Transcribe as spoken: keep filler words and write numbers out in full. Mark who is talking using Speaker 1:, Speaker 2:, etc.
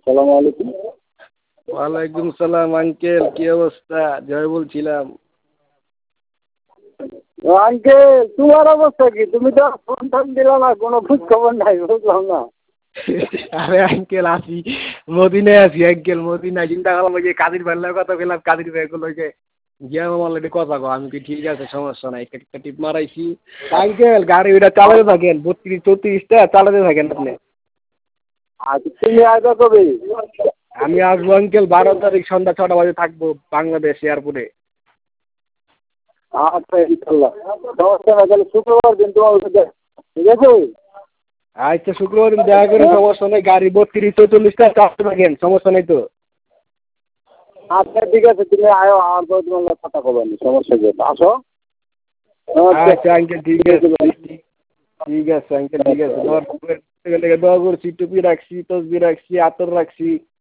Speaker 1: আসসালামু আলাইকুম।
Speaker 2: ওয়ালাইকুম সালাম আঙ্কেল, কি অবস্থা? জয় বলছিলাম।
Speaker 1: আঙ্কেল তোমার অবস্থা কি? তুমি তো ফোন টোন দিলা না, কোনো খোঁজ খবর নাই, বুঝলাম না।
Speaker 2: আরে আঙ্কেল আছি, মদিনায় আছি আঙ্কেল, মদিনায়। চিন্তা করলাম ওই যে কাদির ভাইয়ের কথা বললাম, কাদির ভাই গুলো যে গিয়া আমার লাগে কথা কো। আমি কি ঠিক আছে, সমস্যা নাই, একটা টিপ মারাইছি। আঙ্কেল গাড়ি ওইটা চালাতে থাকেন, বত্রিশ চৌত্রিশটা চালাতে থাকেন আপনি।
Speaker 1: আজ তুমি আসবে কবে?
Speaker 2: আমি আসবো আঙ্কেল বারো তারিখ সন্ধ্যা ছটা বাজে থাকবো বাংলাদেশ এয়ারপোর্টে।
Speaker 1: আচ্ছা ইনশাল্লাহ, সমস্যা না, তাহলে শুক্রবার দিন তোমার সাথে, ঠিক আছে?
Speaker 2: আচ্ছা শুক্রবার দিন দেখা করেন, সমস্যা নেই। গাড়ি বত্রিশ চৌচল্লিশটা চালাতে থাকেন, সমস্যা নেই তো।
Speaker 1: আচ্ছা ঠিক আছে, তুমি আয়ো, আমার পরে তোমার কথা খবর নেই, সমস্যা কি, আসো।
Speaker 2: আচ্ছা আঙ্কেল ঠিক আছে, ঠিক আছে আঙ্কেল ঠিক আছে। দোয়া করছি, টুপি রাখছি, তসবি রাখছি, আতর রাখছি।